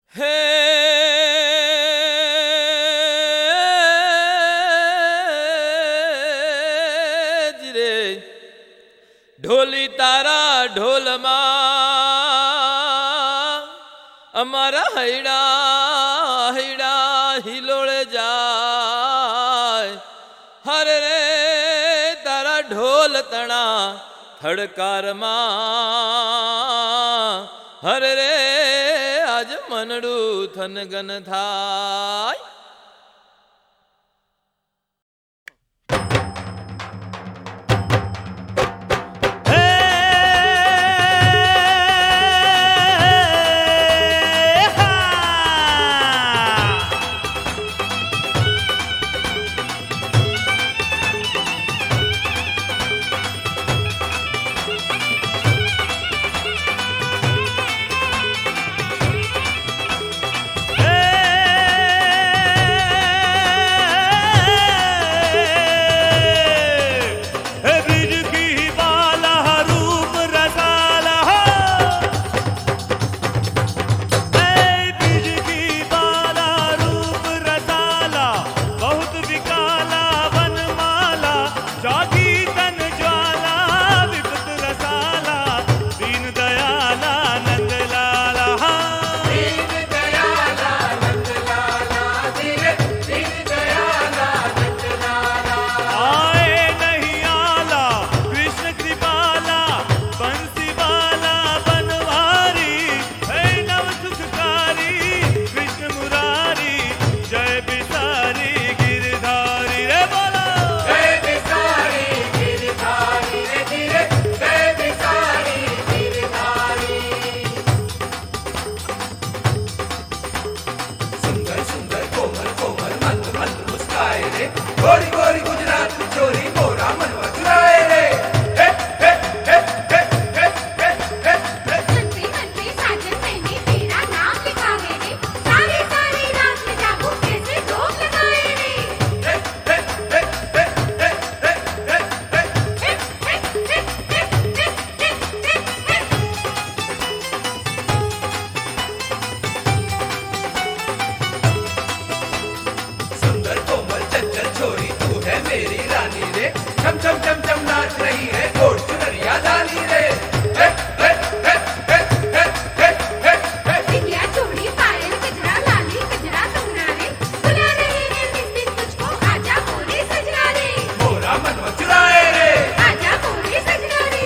हे जिरे ढोली तारा ढोल मा अमारा हैड़ा हैड़ा हिलोड़े जाए हर रे तारा ढोल तणा थड़कार मा हर रे आज मनडू थन गन थाय। गोरी गोरी गुजरात की चोरी मोरा मनवा चुराए रे। हंसी हंसी साजन मैंने तेरा नाम लिखा है रे। सारी सारी रात में जागूं कैसे रोक लगाए रे। सुंदर कोमल चंचल छोरी तू है मेरी रानी रे। चम चम चम चम नाच रही है गोड़ चुनरिया डाली रे। बिंदिया चूड़ी पायल गजरा लाली गजरा कंगना रे। बुला रहे हैं किस दिन तुझको आजा मोरे सजना रे। मोरा मनवा चुराए रे। आजा मोरे सजना रे।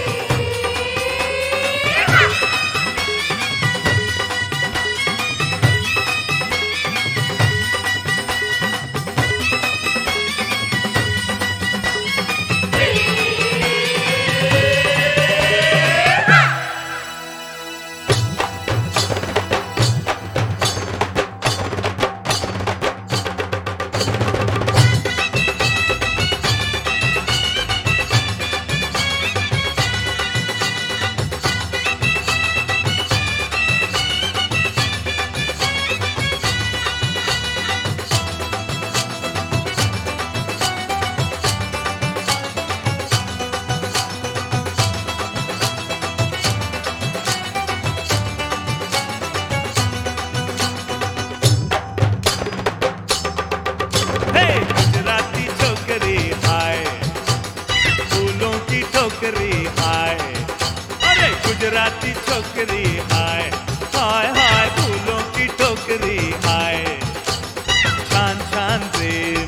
गुजराती छोकरी हाय फूलों की ठोकरी हाय। अरे गुजराती छोकरी हाय हाय हाय फूलों की ठोकरी हाय। छान छान प्रेम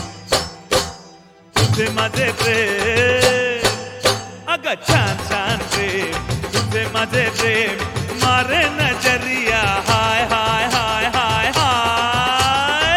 तुझे माझे प्रेम अगं छान छान प्रेम तुझे माझे प्रेम मारे नजरिया हाय हाय हाय हाय हाय।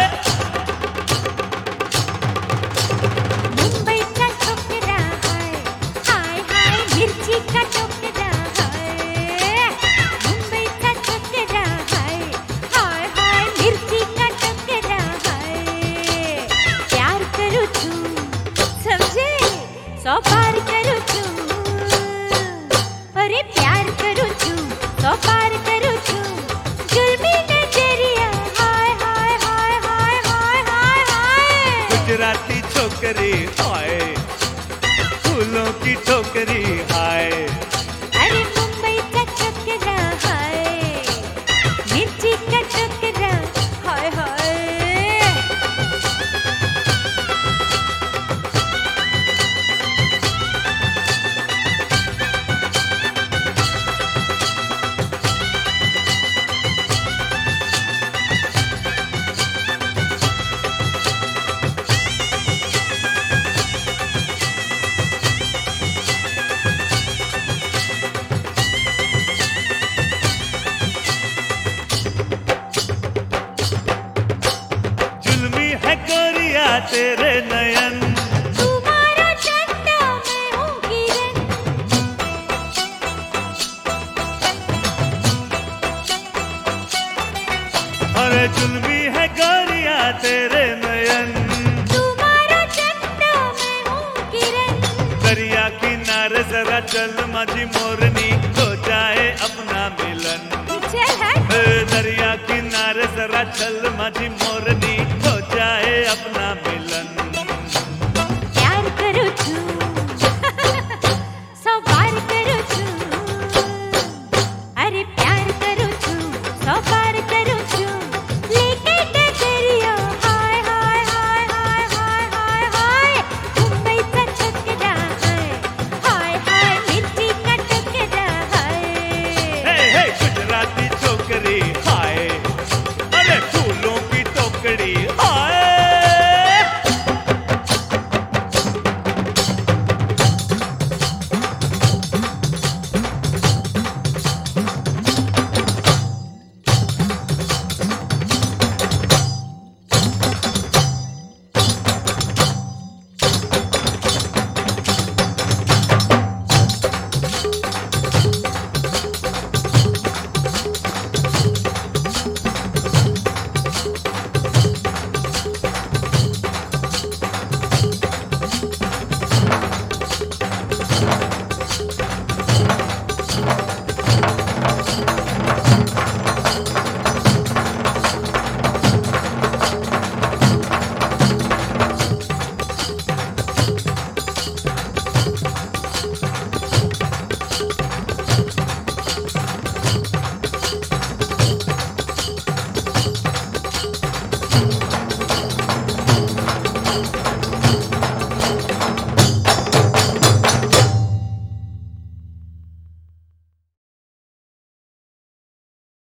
मुंबई का छोकरा हाय हाय हाय मिर्ची का छोकरा हाय। मुंबई का छोकरा हाय हाय हाय मिर्ची का छोकरा हाय। प्यार करूं तू समझे 100 पार करूं तू। अरे प्यार करूं तू 100 पार करूं तू। जुल्मी नजरिया हाय हाय हाय हाय हाय हाय हाय। गुजराती छोकरी हाय फूलों की ठोकरी हाय। अरे मुंबई का छोकरा हाय मिर्ची का छोकरा तेरे नयन। तू मारा चंदा मैं हूँ किरण। अरे जुल्मी है गोरिया तेरे नयन। तू मारा चंदा मैं हूँ किरण। दरिया किनारे जरा चल माझी मोरनी, हो जाए अपना मिलन। चल हट। दरिया किनारे जरा चल माझी मोरनी, हो जाए अपना मिलन।